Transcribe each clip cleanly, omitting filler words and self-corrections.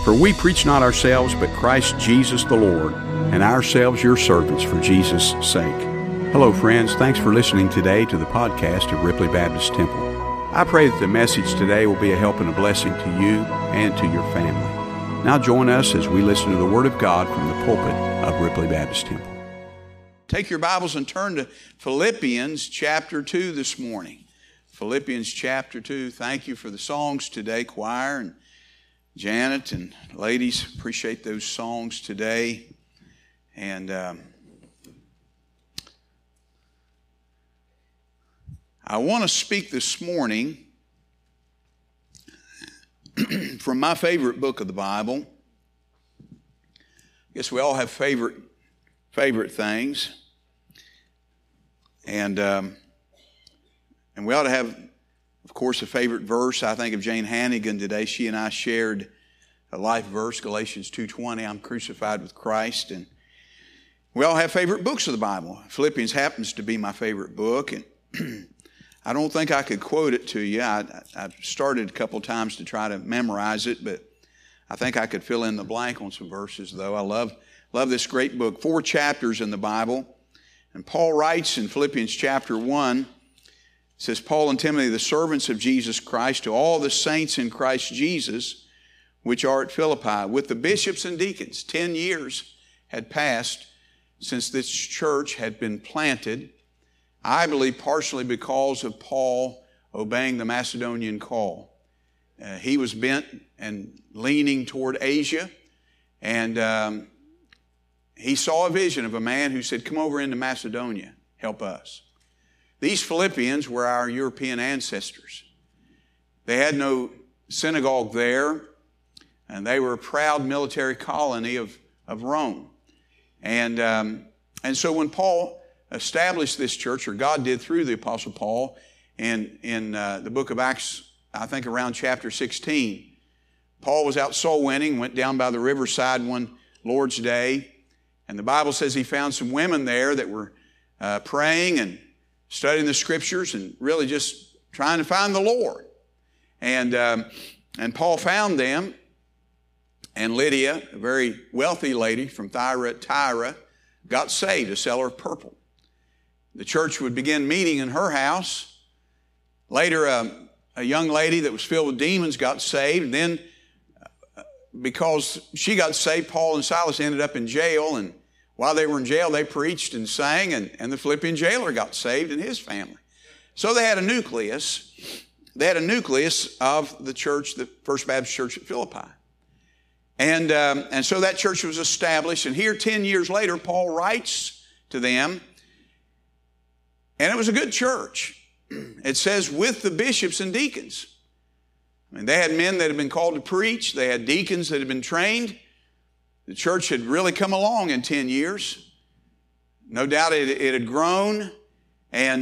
For we preach not ourselves, but Christ Jesus the Lord, and ourselves your servants for Jesus' sake. Hello, friends. Thanks for listening today to the podcast of Ripley Baptist Temple. I pray that the message today will be a help and a blessing to you and to your family. Now join us as we listen to the Word of God from the pulpit of Ripley Baptist Temple. Take your Bibles and turn to Philippians chapter 2 this morning. Philippians chapter 2. Thank you for the songs today, choir and Janet and ladies. Appreciate those songs today. And I want to speak this morning from my favorite book of the Bible. I guess we all have favorite things. And we ought to have, of course, a favorite verse. I think of Jane Hannigan today. She and I shared a life verse, Galatians 2:20, I'm crucified with Christ. And we all have favorite books of the Bible. Philippians happens to be my favorite book. And I don't think I could quote it to you. I've started a couple times to try to memorize it, but I think I could fill in the blank on some verses, though. I love this great book. 4 chapters in the Bible. And Paul writes in Philippians chapter 1, it says, Paul and Timothy, the servants of Jesus Christ, to all the saints in Christ Jesus, which are at Philippi, with the bishops and deacons. 10 years had passed since this church had been planted. I believe partially because of Paul obeying the Macedonian call. He was bent and leaning toward Asia, and he saw a vision of a man who said, come over into Macedonia, help us. These Philippians were our European ancestors. They had no synagogue there, and they were a proud military colony of Rome. And so when Paul established this church, or God did through the Apostle Paul, in the book of Acts, I think around chapter 16, Paul was out soul winning, went down by the riverside one Lord's Day, and the Bible says he found some women there that were praying and studying the Scriptures and really just trying to find the Lord. And Paul found them, and Lydia, a very wealthy lady from Tyre, got saved, a seller of purple. The church would begin meeting in her house. Later, a young lady that was filled with demons got saved. And then, because she got saved, Paul and Silas ended up in jail. And while they were in jail, they preached and sang. And the Philippian jailer got saved and his family. So they had a nucleus. They had a nucleus of the church, the First Baptist Church at Philippi. And so that church was established. And here, 10 years later, Paul writes to them. And it was a good church. It says, with the bishops and deacons. I mean, they had men that had been called to preach. They had deacons that had been trained. The church had really come along in 10 years. No doubt it had grown. And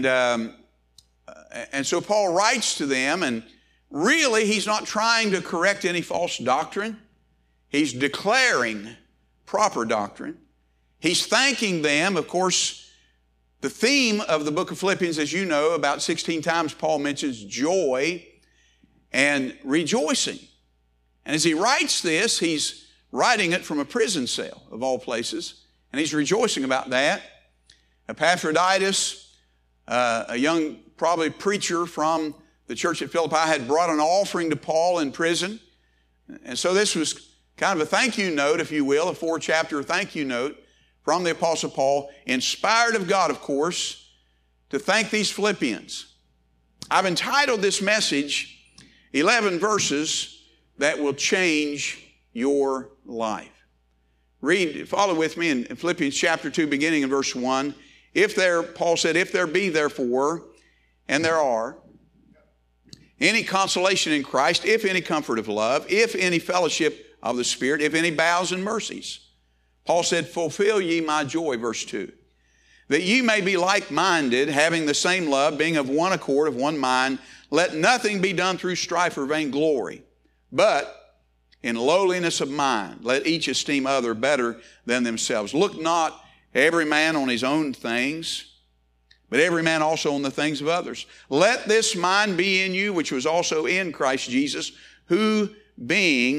so Paul writes to them, and really he's not trying to correct any false doctrine. He's declaring proper doctrine. He's thanking them. Of course, the theme of the book of Philippians, as you know, about 16 times Paul mentions joy and rejoicing. And as he writes this, he's writing it from a prison cell, of all places, and he's rejoicing about that. Epaphroditus, a young, probably preacher from the church at Philippi, had brought an offering to Paul in prison. And so this was kind of a thank you note, if you will, a 4-chapter thank you note from the Apostle Paul, inspired of God, of course, to thank these Philippians. I've entitled this message, 11 Verses That Will Change Your Life. Follow with me in Philippians chapter 2, beginning in verse 1. Paul said, if there be therefore, and there are, any consolation in Christ, if any comfort of love, if any fellowship of the Spirit, if any bowels and mercies. Paul said, fulfill ye my joy, verse 2, that ye may be like-minded, having the same love, being of one accord, of one mind. Let nothing be done through strife or vainglory, but in lowliness of mind, let each esteem other better than themselves. Look not every man on his own things, but every man also on the things of others. Let this mind be in you, which was also in Christ Jesus, who being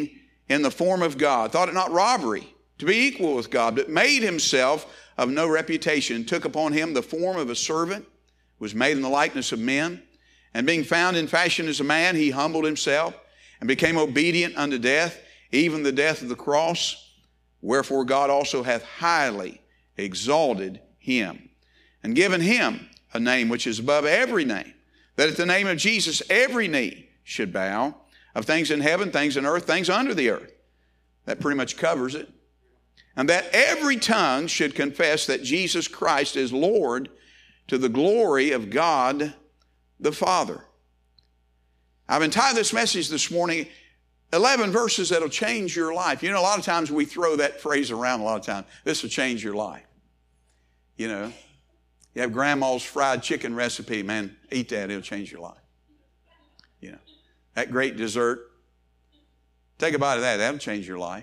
in the form of God, thought it not robbery to be equal with God, but made himself of no reputation, took upon him the form of a servant, was made in the likeness of men, and being found in fashion as a man, he humbled himself and became obedient unto death, even the death of the cross. Wherefore God also hath highly exalted him, and given him a name which is above every name, that at the name of Jesus every knee should bow, of things in heaven, things in earth, things under the earth. That pretty much covers it. And that every tongue should confess that Jesus Christ is Lord, to the glory of God the Father. I've entitled this message this morning, 11 verses that'll change your life. You know, a lot of times we throw that phrase around a lot of times. This will change your life. You know, you have grandma's fried chicken recipe, man, eat that, it'll change your life. You know, that great dessert, take a bite of that, that'll change your life.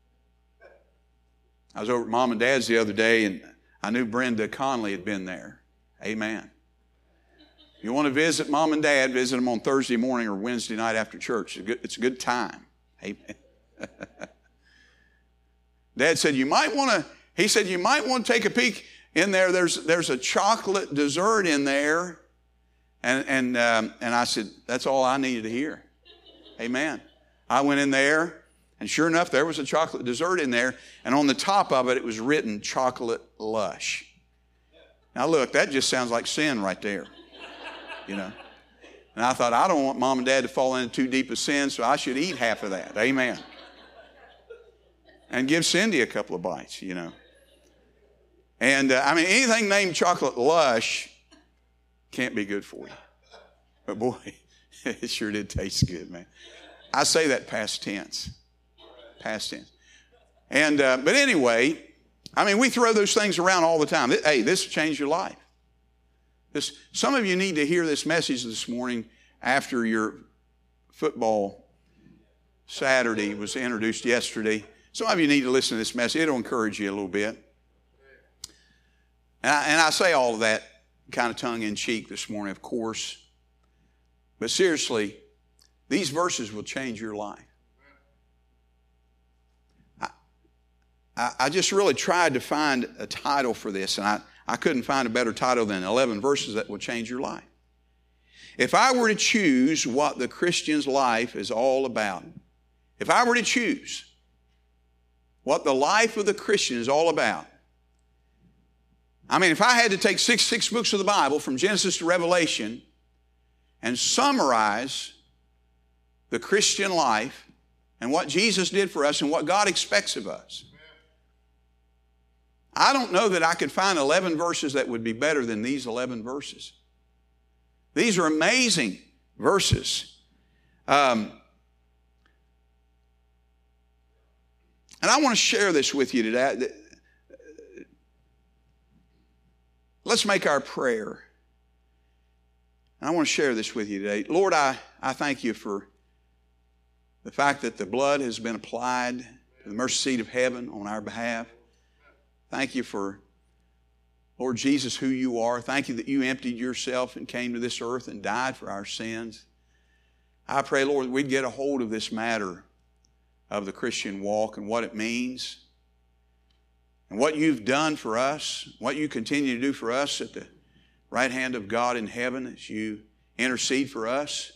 I was over at Mom and Dad's the other day, and I knew Brenda Conley had been there. Amen. If you want to visit Mom and Dad, visit them on Thursday morning or Wednesday night after church. It's a good time. Amen. Dad said, you might want to take a peek in there. There's a chocolate dessert in there. And I said, that's all I needed to hear. Amen. I went in there, and sure enough, there was a chocolate dessert in there. And on the top of it, it was written Chocolate Lush. Now look, that just sounds like sin right there. You know. And I thought, I don't want Mom and Dad to fall into too deep a sin, so I should eat half of that. Amen. And give Cindy a couple of bites, you know. And anything named Chocolate Lush can't be good for you. But boy, it sure did taste good, man. I say that past tense. Past tense. And but anyway, we throw those things around all the time. Hey, this will change your life. Some of you need to hear this message this morning after your football Saturday was introduced yesterday. Some of you need to listen to this message. It'll encourage you a little bit. And I say all of that kind of tongue-in-cheek this morning, of course. But seriously, these verses will change your life. I just really tried to find a title for this, and I couldn't find a better title than 11 verses that will change your life. If I were to choose what the Christian's life is all about, if I were to choose what the life of the Christian is all about, if I had to take six books of the Bible from Genesis to Revelation and summarize the Christian life and what Jesus did for us and what God expects of us, I don't know that I could find 11 verses that would be better than these 11 verses. These are amazing verses. And I want to share this with you today. Let's make our prayer. And I want to share this with you today. Lord, I thank you for the fact that the blood has been applied to the mercy seat of heaven on our behalf. Thank you for, Lord Jesus, who you are. Thank you that you emptied yourself and came to this earth and died for our sins. I pray, Lord, that we'd get a hold of this matter of the Christian walk and what it means and what you've done for us, what you continue to do for us at the right hand of God in heaven as you intercede for us.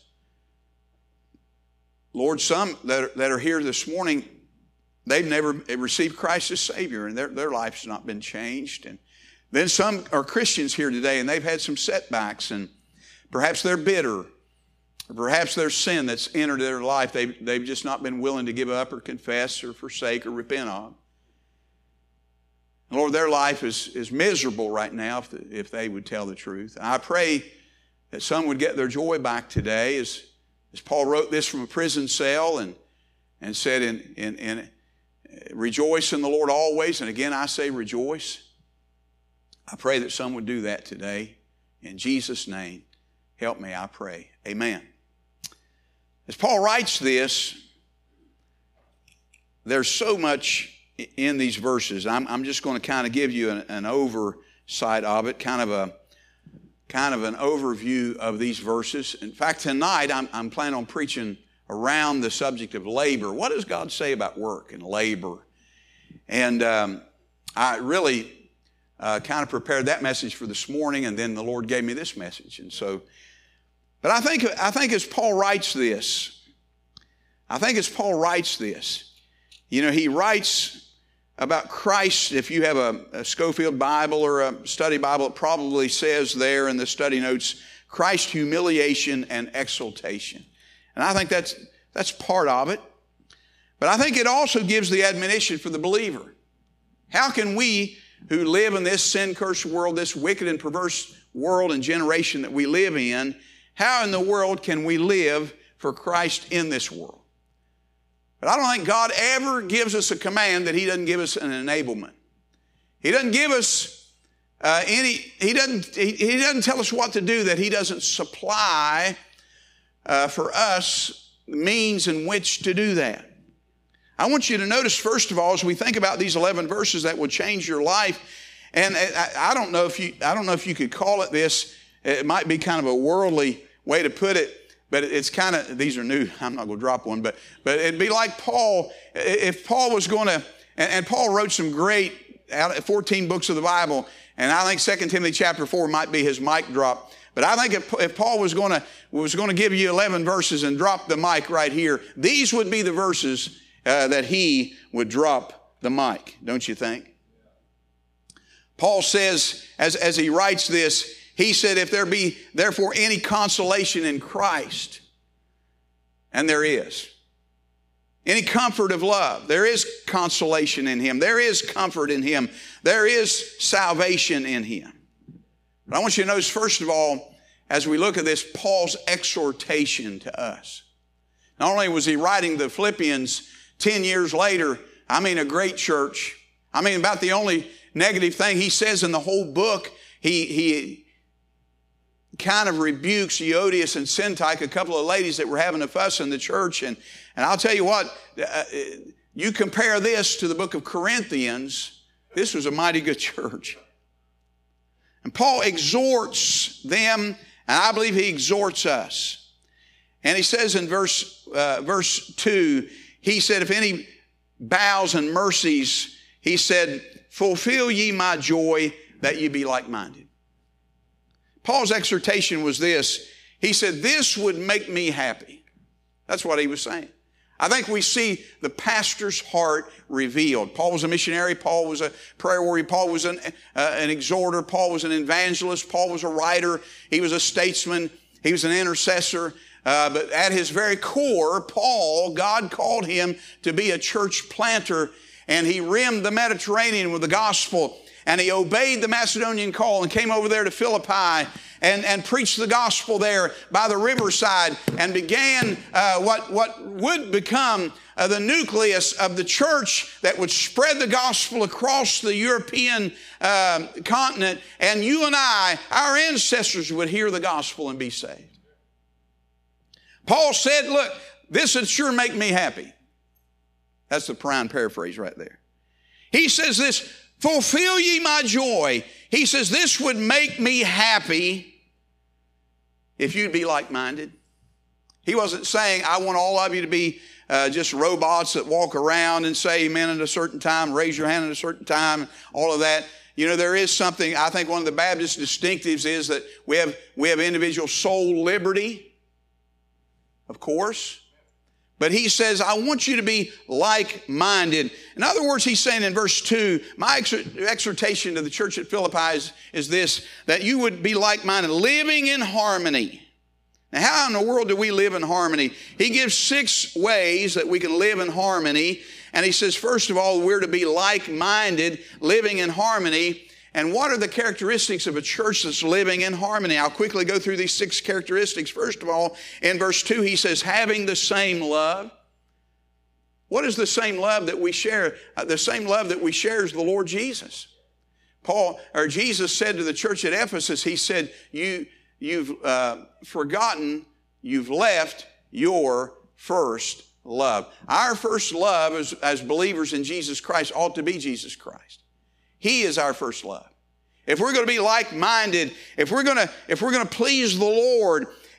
Lord, some that are here this morning, they've never received Christ as Savior, and their life's not been changed. And then some are Christians here today, and they've had some setbacks, and perhaps they're bitter, or perhaps there's sin that's entered their life they've just not been willing to give up or confess or forsake or repent of. And Lord, their life is miserable right now if they would tell the truth. And I pray that some would get their joy back today, as Paul wrote this from a prison cell and said, rejoice in the Lord always. And again, I say rejoice. I pray that some would do that today. In Jesus' name, help me, I pray. Amen. As Paul writes this, there's so much in these verses. I'm just going to kind of give you an oversight of it, kind of an overview of these verses. In fact, tonight I'm planning on preaching around the subject of labor. What does God say about work and labor? And I really kind of prepared that message for this morning, and then the Lord gave me this message. And so, but I think as Paul writes this, you know, he writes about Christ. If you have a Schofield Bible or a study Bible, it probably says there in the study notes, Christ's humiliation and exaltation. And I think that's part of it. But I think it also gives the admonition for the believer. How can we who live in this sin-cursed world, this wicked and perverse world and generation that we live in, how in the world can we live for Christ in this world? But I don't think God ever gives us a command that He doesn't give us an enablement. He doesn't give us He doesn't tell us what to do that He doesn't supply for us means in which to do that. I want you to notice, first of all, as we think about these 11 verses that will change your life, and I don't know if you could call it this. It might be kind of a worldly way to put it, but it's kind of, these are new. I'm not going to drop one, but it'd be like Paul, if Paul was going to, and Paul wrote some great 14 books of the Bible, and I think 2 Timothy chapter 4 might be his mic drop. But I think if Paul was going to give you 11 verses and drop the mic right here, these would be the verses that he would drop the mic, don't you think? Paul says, as he writes this, he said, if there be therefore any consolation in Christ, and there is, any comfort of love, there is consolation in Him, there is comfort in Him, there is salvation in Him. But I want you to notice, first of all, as we look at this, Paul's exhortation to us. Not only was he writing the Philippians 10 years later, a great church. About the only negative thing he says in the whole book, he kind of rebukes Euodias and Syntyche, a couple of ladies that were having a fuss in the church. And I'll tell you what, you compare this to the book of Corinthians, this was a mighty good church. And Paul exhorts them, and I believe he exhorts us. And he says in verse 2, he said, if any bows and mercies, he said, fulfill ye my joy that ye be like-minded. Paul's exhortation was this. He said, this would make me happy. That's what he was saying. I think we see the pastor's heart revealed. Paul was a missionary. Paul was a prayer warrior. Paul was an exhorter. Paul was an evangelist. Paul was a writer. He was a statesman. He was an intercessor. But at his very core, Paul, God called him to be a church planter, and he rimmed the Mediterranean with the gospel, and he obeyed the Macedonian call and came over there to Philippi and preached the gospel there by the riverside and began what would become the nucleus of the church that would spread the gospel across the European continent, and you and I, our ancestors, would hear the gospel and be saved. Paul said, look, this would sure make me happy. That's the prime paraphrase right there. He says this, fulfill ye my joy. He says this would make me happy if you'd be like-minded. He wasn't saying, I want all of you to be just robots that walk around and say amen at a certain time, raise your hand at a certain time, all of that. You know, there is something, I think one of the Baptist distinctives is that we have individual soul liberty. Of course. But he says, I want you to be like-minded. In other words, he's saying in verse 2, my exhortation to the church at Philippi is this, that you would be like-minded, living in harmony. Now, how in the world do we live in harmony? He gives 6 ways that we can live in harmony. And he says, first of all, we're to be like-minded, living in harmony. And what are the characteristics of a church that's living in harmony? I'll quickly go through these 6 characteristics. First of all, in verse 2, he says, having the same love. What is the same love that we share? The same love that we share is the Lord Jesus. Jesus said to the church at Ephesus, he said, you've forgotten, you've left your first love. Our first love as believers in Jesus Christ ought to be Jesus Christ. He is our first love. If we're going to be like-minded, if we're going to please the Lord,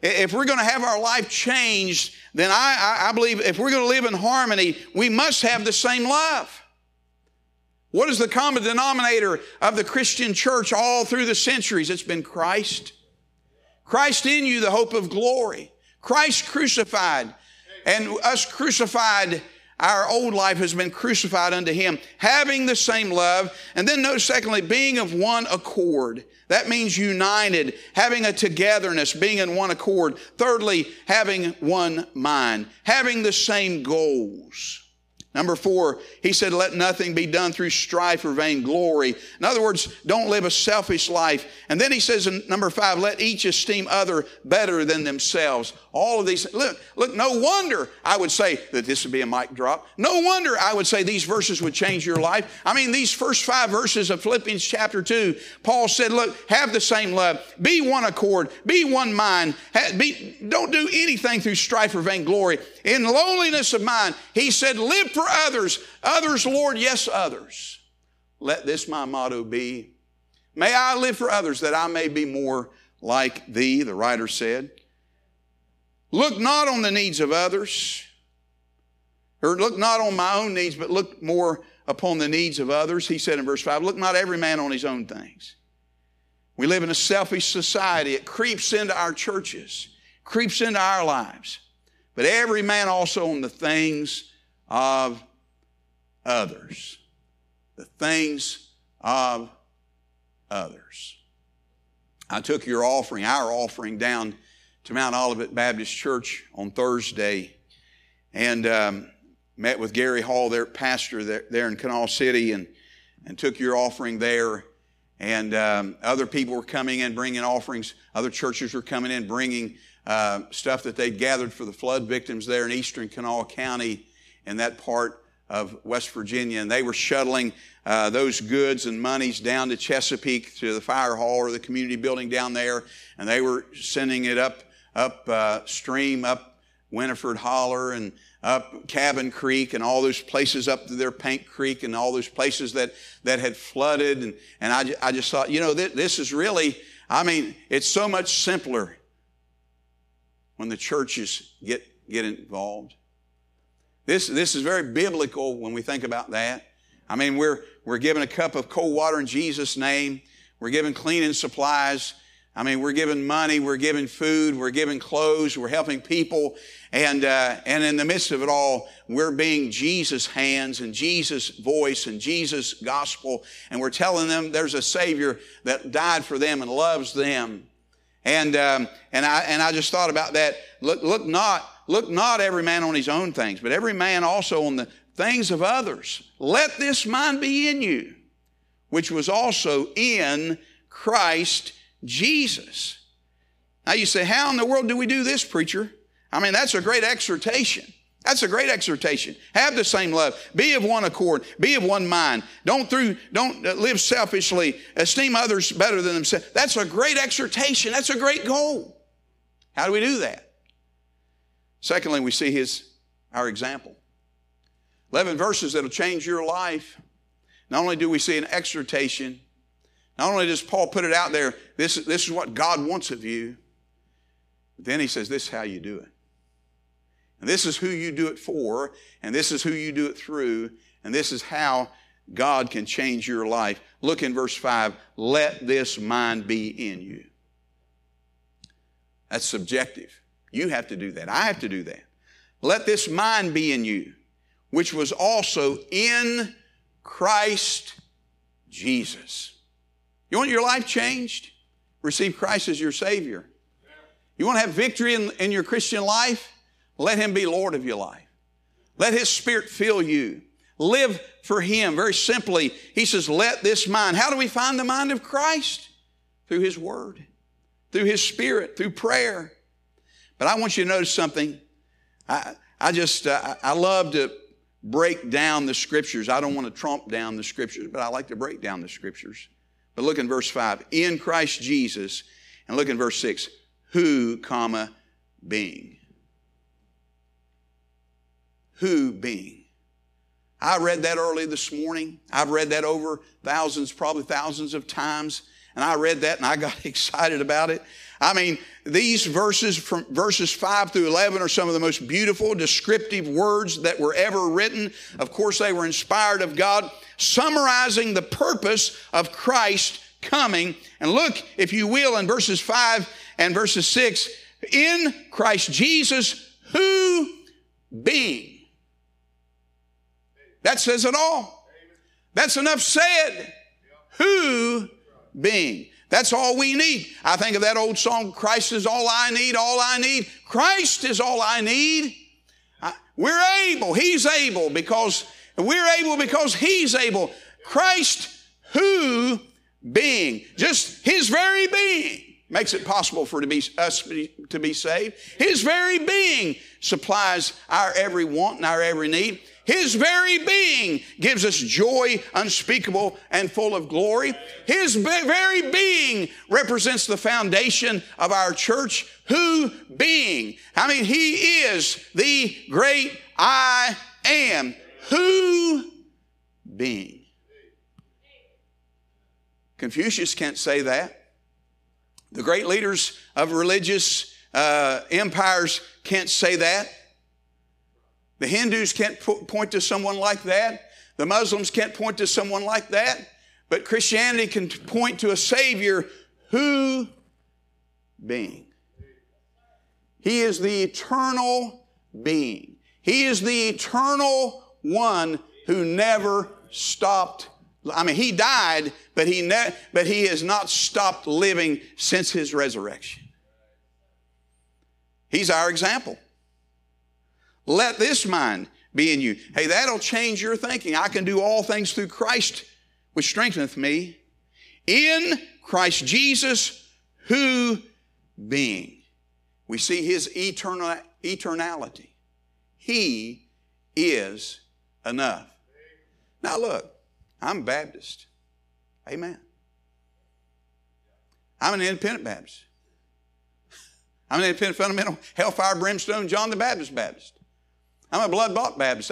if we're going to have our life changed, then I believe if we're going to live in harmony, we must have the same love. What is the common denominator of the Christian church all through the centuries? It's been Christ. Christ in you, the hope of glory. Christ crucified, and us crucified, our old life has been crucified unto Him, having the same love. And then notice, secondly, being of one accord. That means united, having a togetherness, being in one accord. Thirdly, having one mind, having the same goals. Number 4, he said, let nothing be done through strife or vainglory. In other words, don't live a selfish life. And then he says in number 5, let each esteem other better than themselves. All of these, look, no wonder I would say that this would be a mic drop. No wonder I would say these verses would change your life. I mean, these first 5 verses of Philippians chapter 2, Paul said, look, have the same love, be one accord, be one mind, don't do anything through strife or vainglory. In lowliness of mind, he said, live for others. Others, Lord, yes, others. Let this my motto be. May I live for others that I may be more like thee, the writer said. Look not on the needs of others, or look not on my own needs, but look more upon the needs of others. He said in verse 5, look not every man on his own things. We live in a selfish society. It creeps into our churches, creeps into our lives. But every man also on the things of others. The things of others. I took our offering down to Mount Olivet Baptist Church on Thursday and met with Gary Hall, their pastor there in Canal City, and took your offering there. And other people were coming in bringing offerings. Other churches were coming in bringing stuff that they'd gathered for the flood victims there in eastern Kanawha County in that part of West Virginia. And they were shuttling those goods and monies down to Chesapeake to the fire hall or the community building down there. And they were sending it up stream, up Winifred Holler and up Cabin Creek and all those places up to their Paint Creek and all those places that had flooded. And I just thought, this is really, it's so much simpler when the churches get involved. This is very biblical when we think about that. We're given a cup of cold water in Jesus' name. We're given cleaning supplies. We're giving money, we're giving food, we're giving clothes, we're helping people. And in the midst of it all, we're being Jesus' hands and Jesus' voice and Jesus' gospel. And we're telling them there's a Savior that died for them and loves them. And I just thought about that. Look not every man on his own things, but every man also on the things of others. Let this mind be in you, which was also in Christ Jesus. Now you say, how in the world do we do this, preacher? That's a great exhortation. That's a great exhortation. Have the same love. Be of one accord. Be of one mind. Don't live selfishly. Esteem others better than themselves. That's a great exhortation. That's a great goal. How do we do that? Secondly, we see our example. 11 verses that'll change your life. Not only do we see an exhortation, not only does Paul put it out there, this is what God wants of you, but then he says, this is how you do it. And this is who you do it for, and this is who you do it through, and this is how God can change your life. Look in verse 5, let this mind be in you. That's subjective. You have to do that. I have to do that. Let this mind be in you, which was also in Christ Jesus. You want your life changed? Receive Christ as your Savior. You want to have victory in your Christian life? Let Him be Lord of your life. Let His Spirit fill you. Live for Him. Very simply, He says, let this mind. How do we find the mind of Christ? Through His Word, through His Spirit, through prayer. But I want you to notice something. I love to break down the Scriptures. I don't want to trump down the Scriptures, but I like to break down the Scriptures. But look in verse 5, in Christ Jesus. And look in verse 6, who, being. Who being. I read that early this morning. I've read that over probably thousands of times. And I read that and I got excited about it. I mean, these verses from verses 5 through 11 are some of the most beautiful, descriptive words that were ever written. Of course, they were inspired of God, summarizing the purpose of Christ coming. And look, if you will, in verses 5 and verses 6, in Christ Jesus, who being. That says it all. That's enough said. Who being. That's all we need. I think of that old song, Christ is all I need, all I need. Christ is all I need. We're able. He's able because we're able because He's able. Christ, who being. Just His very being makes it possible for us to be saved. His very being supplies our every want and our every need. His very being gives us joy unspeakable and full of glory. His very being represents the foundation of our church. Who being. I mean, He is the great I am. Who being. Confucius can't say that. The great leaders of religious empires can't say that. The Hindus can't point to someone like that. The Muslims can't point to someone like that. But Christianity can point to a Savior who being. He is the eternal being. He is the eternal one who never stopped. I mean, He died, but He has not stopped living since His resurrection. He's our example. Let this mind be in you. Hey, that'll change your thinking. I can do all things through Christ, which strengtheneth me. In Christ Jesus, who being. We see His eternality. He is enough. Now look, I'm a Baptist. Amen. I'm an independent Baptist. I'm an independent fundamental, hellfire, brimstone, John the Baptist. I'm a blood-bought Baptist.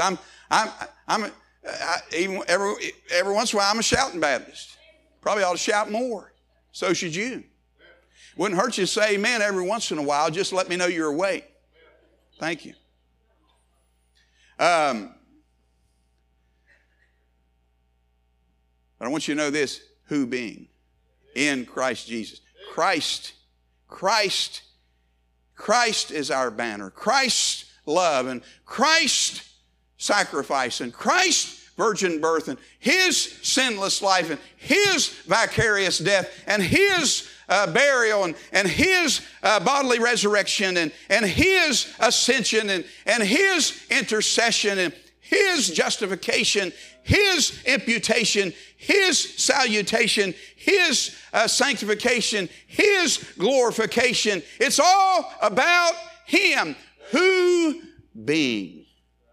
Even every once in a while, I'm a shouting Baptist. Probably ought to shout more. So should you. Wouldn't hurt you to say amen every once in a while. Just let me know you're awake. Thank you. But I want you to know this. Who being? In Christ Jesus. Christ is our banner. Christ's love and Christ's sacrifice and Christ's virgin birth and His sinless life and His vicarious death and His burial and His bodily resurrection and His ascension and His intercession and His justification, His imputation, His salutation, His sanctification, His glorification. It's all about Him. Who being.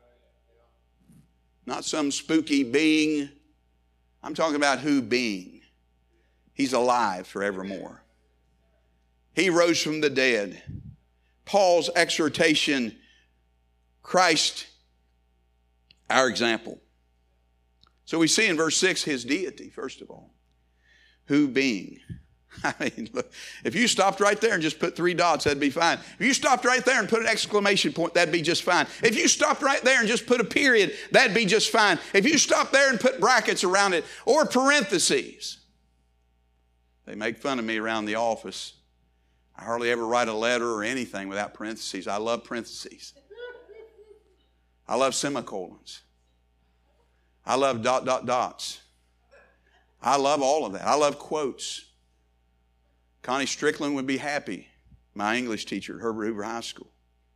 Not some spooky being. I'm talking about who being. He's alive forevermore. He rose from the dead. Paul's exhortation, Christ, our example. So we see in verse 6 His deity, first of all. Who being. I mean, look, if you stopped right there and just put 3 dots, that'd be fine. If you stopped right there and put an exclamation point, that'd be just fine. If you stopped right there and just put a period, that'd be just fine. If you stopped there and put brackets around it or parentheses. They make fun of me around the office. I hardly ever write a letter or anything without parentheses. I love parentheses. I love semicolons. I love dots. I love all of that. I love quotes. Connie Strickland would be happy, my English teacher at Herbert Hoover High School.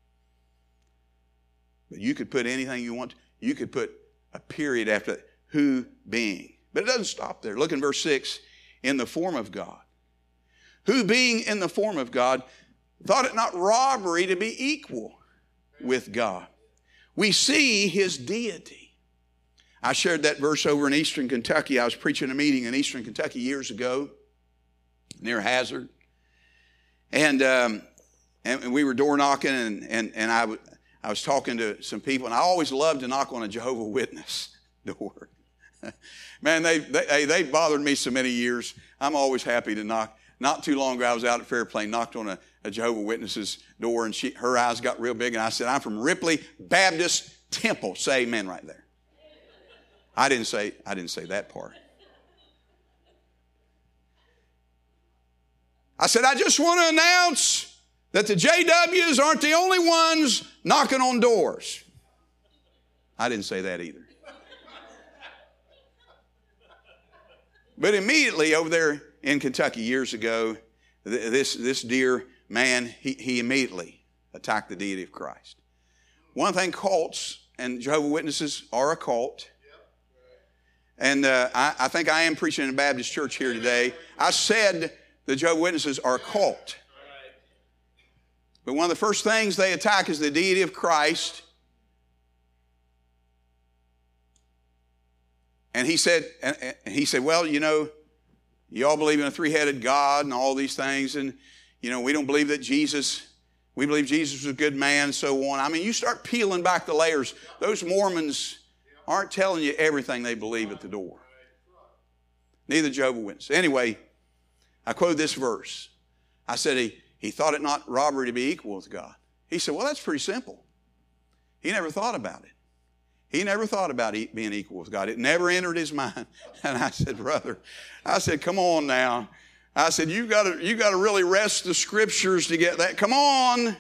But you could put anything you want. You could put a period after that. Who being. But it doesn't stop there. Look in verse 6. In the form of God. Who being in the form of God, thought it not robbery to be equal with God. We see His deity. I shared that verse over in Eastern Kentucky. I was preaching a meeting in Eastern Kentucky years ago. Near Hazard. And we were door knocking and I was talking to some people, and I always loved to knock on a Jehovah's Witness door. Man, they bothered me so many years. I'm always happy to knock. Not too long ago, I was out at Fairplain, knocked on a Jehovah's Witness's door, and her eyes got real big, and I said, I'm from Ripley Baptist Temple. Say amen right there. I didn't say that part. I said, I just want to announce that the JWs aren't the only ones knocking on doors. I didn't say that either. But immediately over there in Kentucky years ago, this dear man, he immediately attacked the deity of Christ. One thing, cults and Jehovah's Witnesses are a cult. And I think I am preaching in a Baptist church here today. I said the Jehovah's Witnesses are a cult. But one of the first things they attack is the deity of Christ. And he said, well, you know, you all believe in a three-headed God and all these things. And, you know, we don't believe that we believe Jesus was a good man and so on. I mean, you start peeling back the layers. Those Mormons aren't telling you everything they believe at the door. Neither Jehovah's Witnesses. Anyway, I quoted this verse. I said he thought it not robbery to be equal with God. He said, well, that's pretty simple. He never thought about it. He never thought about being equal with God. It never entered his mind. And I said, brother, come on now. I said, you got to really rest the scriptures to get that. Come on.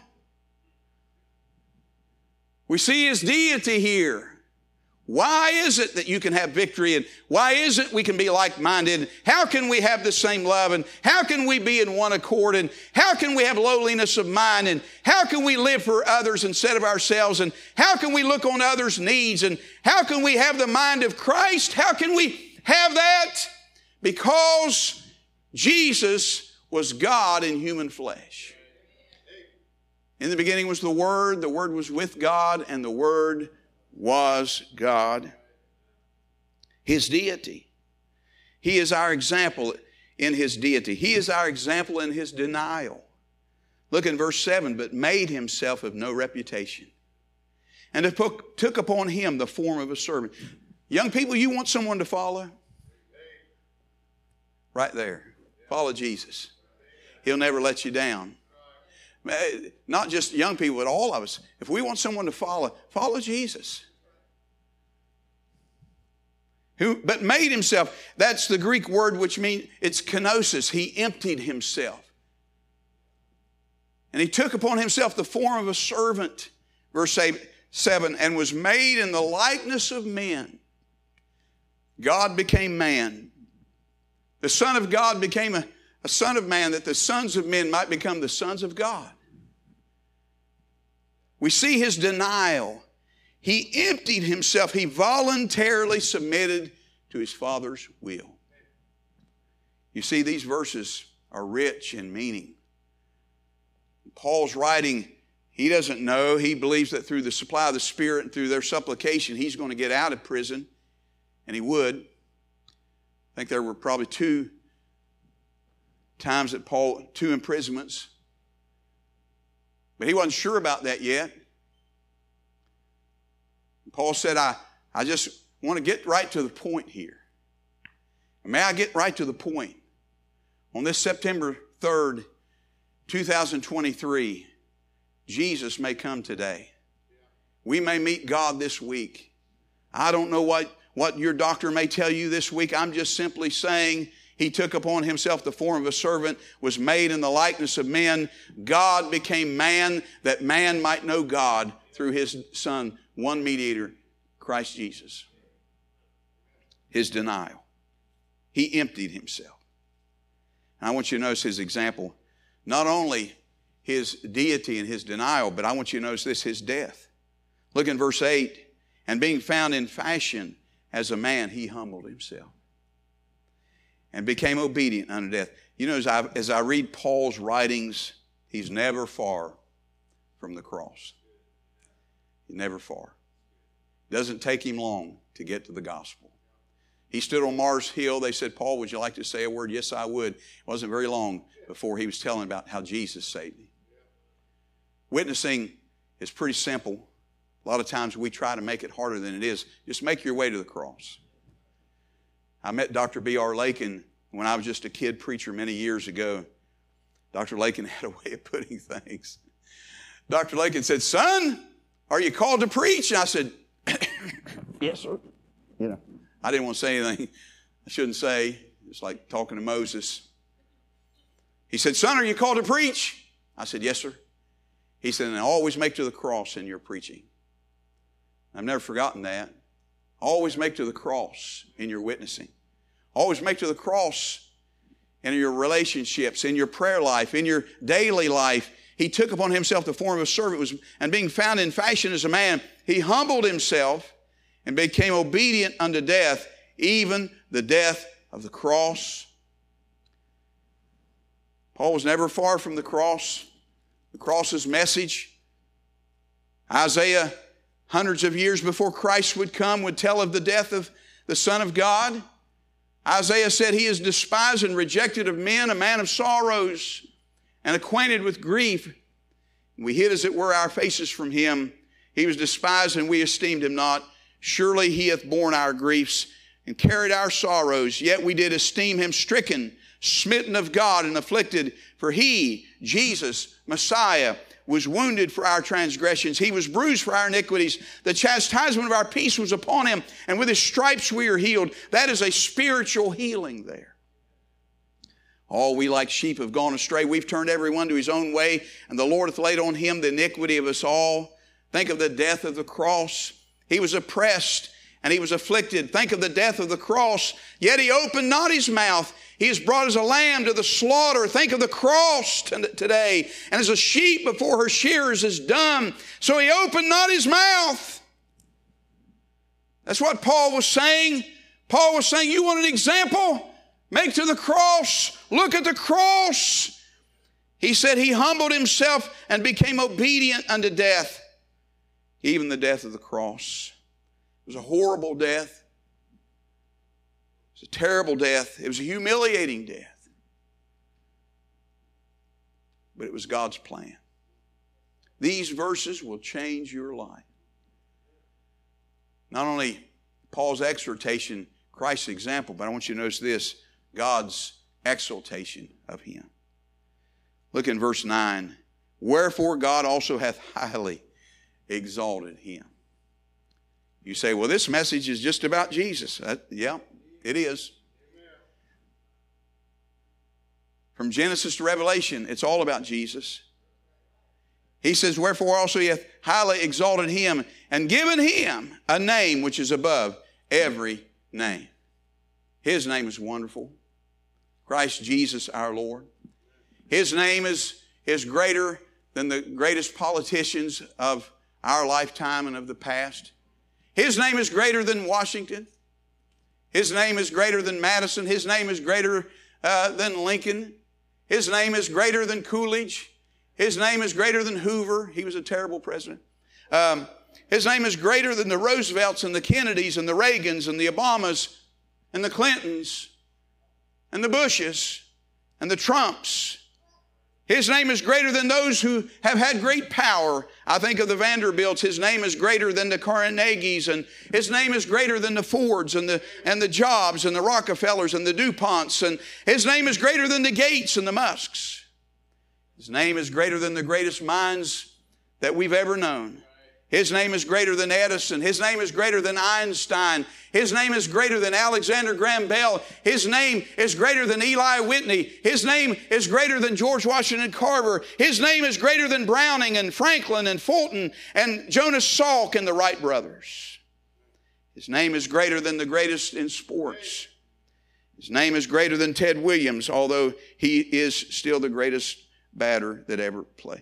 We see his deity here. Why is it that you can have victory, and why is it we can be like-minded? How can we have the same love, and how can we be in one accord, and how can we have lowliness of mind, and how can we live for others instead of ourselves, and how can we look on others' needs, and how can we have the mind of Christ? How can we have that? Because Jesus was God in human flesh. In the beginning was the Word was with God, and the Word was God. His deity. He is our example in his deity. He is our example in his denial. Look in verse 7, but made himself of no reputation, and took upon him the form of a servant. Young people, you want someone to follow? Right there. Follow Jesus. He'll never let you down. Not just young people, but all of us. If we want someone to follow Jesus. But made himself. That's the Greek word which means it's kenosis. He emptied himself. And he took upon himself the form of a servant. Verse 7, and was made in the likeness of men. God became man. The Son of God became a son of man, that the sons of men might become the sons of God. We see his denial. He emptied himself. He voluntarily submitted to his Father's will. You see, these verses are rich in meaning. Paul's writing, he doesn't know. He believes that through the supply of the Spirit and through their supplication, he's going to get out of prison. And he would. I think there were probably two times that two imprisonments. But he wasn't sure about that yet. Paul said, I just want to get right to the point here. May I get right to the point? On this September 3rd, 2023, Jesus may come today. We may meet God this week. I don't know what your doctor may tell you this week. I'm just simply saying he took upon himself the form of a servant, was made in the likeness of men. God became man that man might know God through his Son, one mediator, Christ Jesus. His denial. He emptied himself. And I want you to notice his example. Not only his deity and his denial, but I want you to notice this, his death. Look in verse 8. And being found in fashion as a man, he humbled himself and became obedient unto death. You know, as I read Paul's writings, he's never far from the cross. He's never far. It doesn't take him long to get to the gospel. He stood on Mars Hill. They said, Paul, would you like to say a word? Yes, I would. It wasn't very long before he was telling about how Jesus saved him. Witnessing is pretty simple. A lot of times we try to make it harder than it is. Just make your way to the cross. I met Dr. B.R. Lakin when I was just a kid preacher many years ago. Dr. Lakin had a way of putting things. Dr. Lakin said, "Son, are you called to preach?" And I said, "Yes, sir." I didn't want to say anything I shouldn't say. It's like talking to Moses. He said, "Son, are you called to preach?" I said, "Yes, sir." He said, "And always make to the cross in your preaching." I've never forgotten that. Always make to the cross in your witnessing. Always make to the cross in your relationships, in your prayer life, in your daily life. He took upon himself the form of a servant, and being found in fashion as a man, he humbled himself and became obedient unto death, even the death of the cross. Paul was never far from the cross's message. Isaiah, hundreds of years before Christ would come, would tell of the death of the Son of God. Isaiah said, "He is despised and rejected of men, a man of sorrows and acquainted with grief. We hid, as it were, our faces from him. He was despised, and we esteemed him not. Surely he hath borne our griefs and carried our sorrows. Yet we did esteem him stricken, smitten of God, and afflicted. For he, Jesus, Messiah, was wounded for our transgressions. He was bruised for our iniquities. The chastisement of our peace was upon him, and with his stripes we are healed." That is a spiritual healing there. All we like sheep have gone astray. We've turned everyone to his own way, and the Lord hath laid on him the iniquity of us all. Think of the death of the cross. He was oppressed and he was afflicted. Think of the death of the cross. Yet he opened not his mouth. He is brought as a lamb to the slaughter. Think of the cross today. And as a sheep before her shearers is dumb, so he opened not his mouth. That's what Paul was saying. Paul was saying, you want an example? Make to the cross. Look at the cross. He said he humbled himself and became obedient unto death, even the death of the cross. It was a horrible death. It was a terrible death. It was a humiliating death. But it was God's plan. These verses will change your life. Not only Paul's exhortation, Christ's example, but I want you to notice this, God's exaltation of him. Look in verse 9. Wherefore God also hath highly exalted him. You say, well, this message is just about Jesus. Yeah, it is. From Genesis to Revelation, it's all about Jesus. He says, wherefore also he hath highly exalted him and given him a name which is above every name. His name is wonderful. Christ Jesus our Lord. His name is greater than the greatest politicians of our lifetime and of the past. His name is greater than Washington. His name is greater than Madison. His name is greater than Lincoln. His name is greater than Coolidge. His name is greater than Hoover. He was a terrible president. His name is greater than the Roosevelts and the Kennedys and the Reagans and the Obamas and the Clintons and the Bushes and the Trumps. His name is greater than those who have had great power. I think of the Vanderbilts. His name is greater than the Carnegies, and his name is greater than the Fords and the Jobs and the Rockefellers and the DuPonts, and his name is greater than the Gates and the Musks. His name is greater than the greatest minds that we've ever known. His name is greater than Edison. His name is greater than Einstein. His name is greater than Alexander Graham Bell. His name is greater than Eli Whitney. His name is greater than George Washington Carver. His name is greater than Browning and Franklin and Fulton and Jonas Salk and the Wright brothers. His name is greater than the greatest in sports. His name is greater than Ted Williams, although he is still the greatest batter that ever played.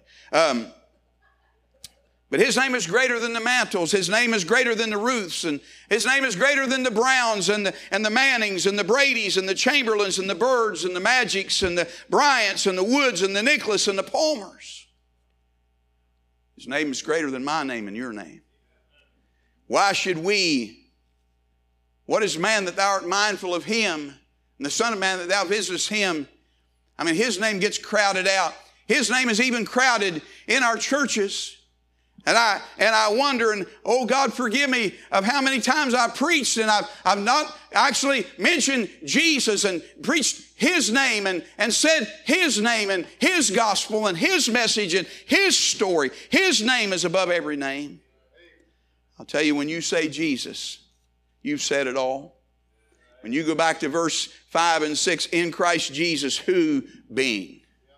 But his name is greater than the Mantles. His name is greater than the Ruths. And his name is greater than the Browns and the Mannings and the Bradys and the Chamberlains and the Birds and the Magics and the Bryants and the Woods and the Nicholas and the Palmers. His name is greater than my name and your name. Why should we? What is man that thou art mindful of him, and the Son of Man that thou visitest him? I mean, his name gets crowded out. His name is even crowded in our churches. And I wonder, and oh God, forgive me of how many times I preached and I've not actually mentioned Jesus and preached His name and said His name and His gospel and His message and His story. His name is above every name. I'll tell you, when you say Jesus, you've said it all. When you go back to verse 5 and 6, in Christ Jesus, who being.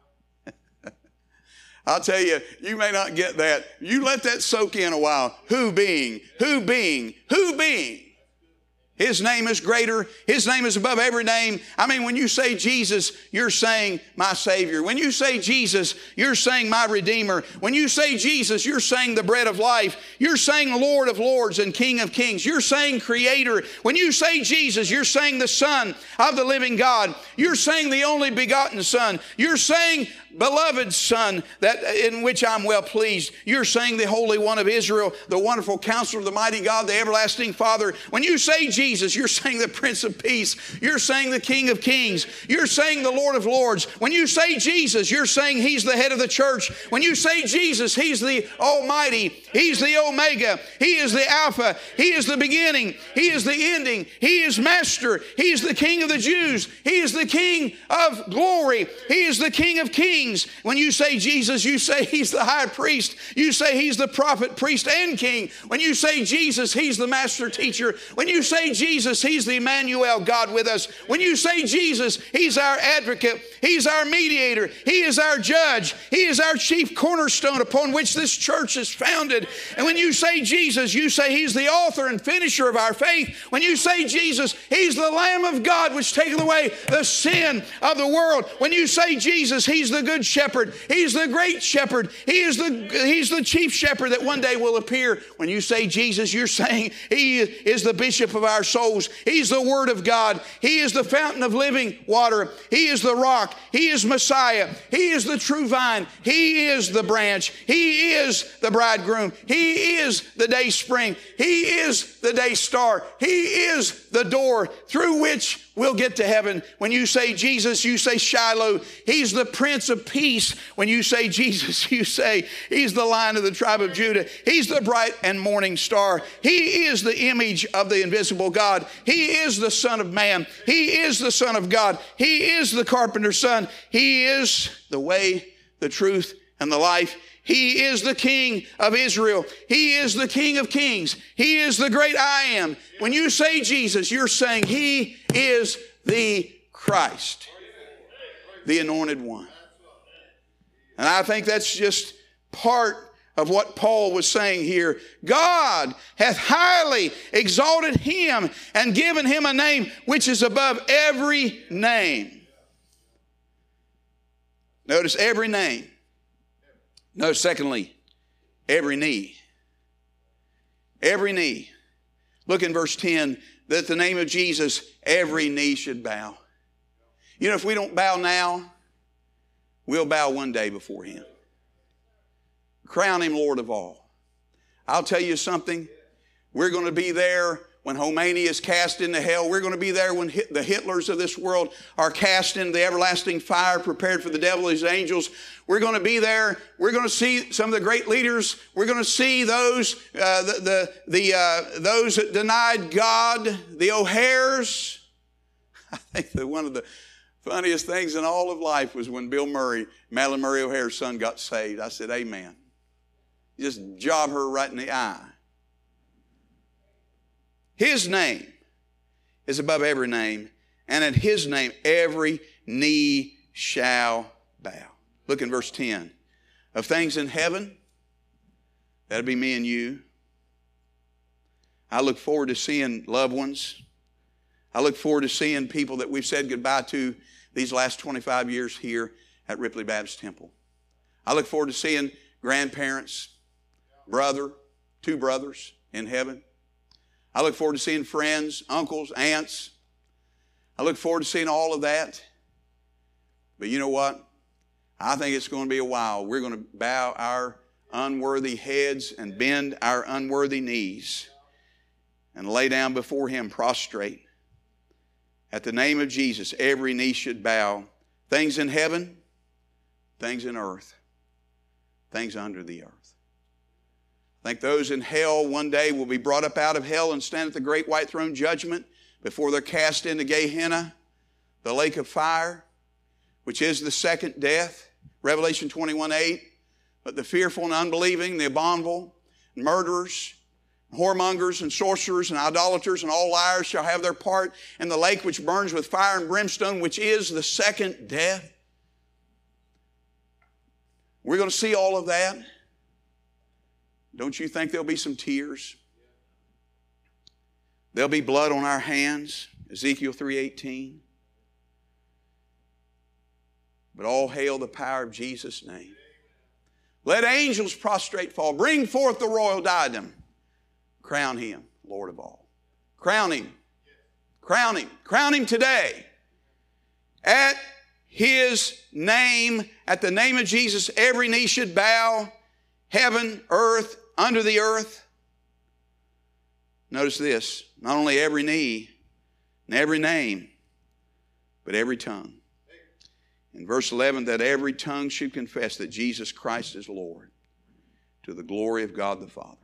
I'll tell you, you may not get that. You let that soak in a while. Who being, who being, who being. His name is greater. His name is above every name. I mean, when you say Jesus, you're saying my Savior. When you say Jesus, you're saying my Redeemer. When you say Jesus, you're saying the bread of life. You're saying Lord of lords and King of kings. You're saying Creator. When you say Jesus, you're saying the Son of the living God. You're saying the only begotten Son. You're saying beloved Son, that in which I'm well pleased. You're saying the Holy One of Israel, the wonderful Counselor, the mighty God, the everlasting Father. When you say Jesus, you're saying the Prince of Peace. You're saying the King of Kings. You're saying the Lord of Lords. When you say Jesus, you're saying He's the head of the church. When you say Jesus, He's the Almighty. He's the Omega. He is the Alpha. He is the beginning. He is the ending. He is Master. He is the King of the Jews. He is the King of glory. He is the King of Kings. When you say Jesus, you say He's the high priest. You say He's the prophet, priest, and king. When you say Jesus, He's the master teacher. When you say Jesus, He's the Emmanuel, God with us. When you say Jesus, He's our advocate. He's our mediator. He is our judge. He is our chief cornerstone upon which this church is founded. And when you say Jesus, you say He's the author and finisher of our faith. When you say Jesus, He's the Lamb of God which taketh away the sin of the world. When you say Jesus, He's the good shepherd. He's the great shepherd. He's the chief shepherd that one day will appear. When you say Jesus, you're saying He is the bishop of our souls. He's the Word of God. He is the fountain of living water. He is the rock. He is Messiah. He is the true vine. He is the branch. He is the bridegroom. He is the day spring. He is the day star. He is the door through which we'll get to heaven. When you say Jesus, you say Shiloh. He's the Prince of Peace. When you say Jesus, you say He's the Lion of the tribe of Judah. He's the bright and morning star. He is the image of the invisible God. He is the Son of Man. He is the Son of God. He is the carpenter's son. He is the way, the truth, and the life. He is the King of Israel. He is the King of Kings. He is the great I am. When you say Jesus, you're saying He is the Christ, the anointed one. And I think that's just part of what Paul was saying here. God hath highly exalted Him and given Him a name which is above every name. Notice every name. Notice secondly, every knee. Every knee. Look in verse 10, that at the name of Jesus, every knee should bow. You know, if we don't bow now, we'll bow one day before Him. Crown Him Lord of all. I'll tell you something. We're going to be there when Khomeini is cast into hell. We're going to be there when the Hitlers of this world are cast into the everlasting fire prepared for the devil and his angels. We're going to be there. We're going to see some of the great leaders. We're going to see those those that denied God, the O'Hares. I think that one of the funniest things in all of life was when Bill Murray, Madeline Murray O'Hare's son, got saved. I said, amen. Just job her right in the eye. His name is above every name, and at His name every knee shall bow. Look in verse 10. Of things in heaven, that'll be me and you. I look forward to seeing loved ones. I look forward to seeing people that we've said goodbye to these last 25 years here at Ripley Baptist Temple. I look forward to seeing grandparents, two brothers in heaven. I look forward to seeing friends, uncles, aunts. I look forward to seeing all of that. But you know what? I think it's going to be a while. We're going to bow our unworthy heads and bend our unworthy knees and lay down before Him prostrate. At the name of Jesus, every knee should bow. Things in heaven, things in earth, things under the earth. I think those in hell one day will be brought up out of hell and stand at the great white throne judgment before they're cast into Gehenna, the lake of fire, which is the second death. Revelation 21:8. But the fearful and unbelieving, the abominable, murderers, whoremongers and sorcerers and idolaters and all liars shall have their part in the lake which burns with fire and brimstone, which is the second death. We're going to see all of that. Don't you think there'll be some tears? There'll be blood on our hands. Ezekiel 3:18. But all hail the power of Jesus' name. Let angels prostrate fall. Bring forth the royal diadem. Crown him, Lord of all. Crown him. Crown him. Crown him today. At his name, at the name of Jesus, every knee should bow. Heaven, earth, under the earth. Notice this. Not only every knee and every name, but every tongue. In verse 11, that every tongue should confess that Jesus Christ is Lord, to the glory of God the Father.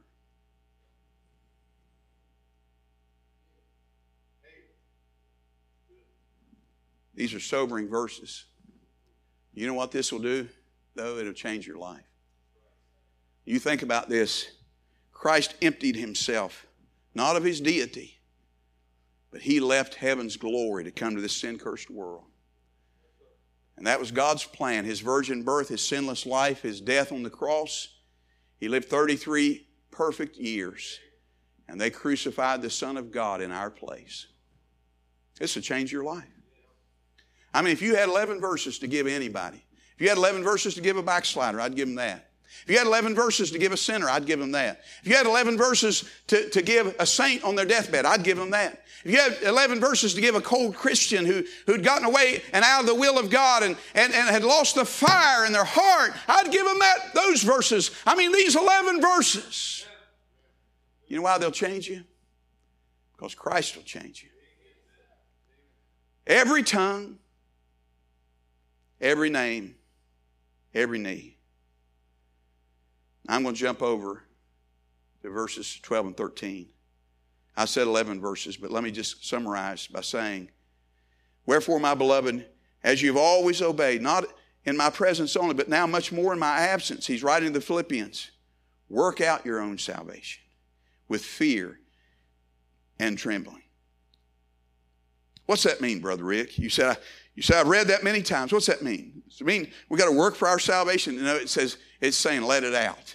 These are sobering verses. You know what this will do, though? It'll change your life. You think about this. Christ emptied himself, not of his deity, but he left heaven's glory to come to this sin-cursed world. And that was God's plan. His virgin birth, his sinless life, his death on the cross. He lived 33 perfect years. And they crucified the Son of God in our place. This will change your life. I mean, if you had 11 verses to give anybody, if you had 11 verses to give a backslider, I'd give them that. If you had 11 verses to give a sinner, I'd give them that. If you had 11 verses to give a saint on their deathbed, I'd give them that. If you had 11 verses to give a cold Christian who'd gotten away and out of the will of God and had lost the fire in their heart, I'd give them those verses. I mean, these 11 verses. You know why they'll change you? Because Christ will change you. Every tongue, every name, every knee. I'm going to jump over to verses 12 and 13. I said 11 verses, but let me just summarize by saying, wherefore, my beloved, as you've always obeyed, not in my presence only, but now much more in my absence, he's writing to the Philippians, work out your own salvation with fear and trembling. What's that mean, Brother Rick? You said I've read that many times. What's that mean? Does it mean we got to work for our salvation? No, it's saying let it out.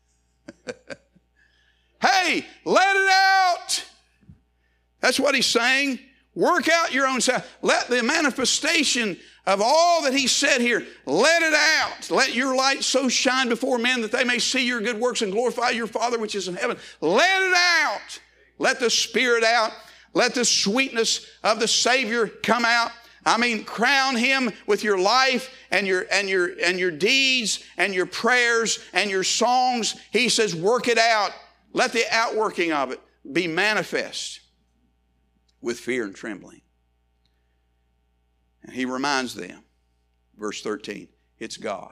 Hey, let it out. That's what he's saying. Work out your own salvation. Let the manifestation of all that he said here, let it out. Let your light so shine before men that they may see your good works and glorify your Father which is in heaven. Let it out. Let the Spirit out. Let the sweetness of the Savior come out. I mean, crown him with your life and your deeds and your prayers and your songs. He says, work it out. Let the outworking of it be manifest with fear and trembling. And he reminds them, verse 13, it's God.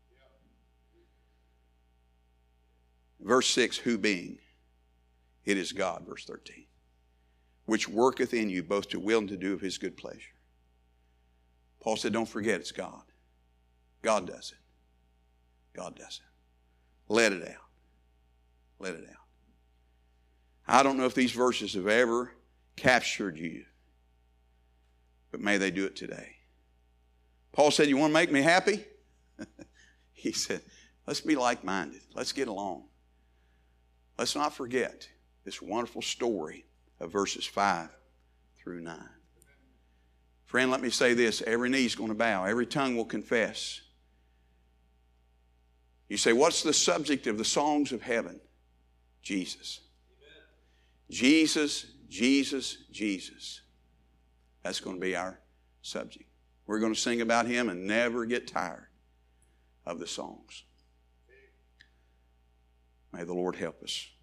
Verse 6, who being? It is God, verse 13, which worketh in you both to will and to do of his good pleasure. Paul said, don't forget it's God. God does it. God does it. Let it out. Let it out. I don't know if these verses have ever captured you, but may they do it today. Paul said, you want to make me happy? He said, let's be like-minded. Let's get along. Let's not forget this wonderful story of verses 5 through 9. Friend, let me say this. Every knee is going to bow. Every tongue will confess. You say, what's the subject of the songs of heaven? Jesus. Amen. Jesus, Jesus, Jesus. That's going to be our subject. We're going to sing about him and never get tired of the songs. May the Lord help us.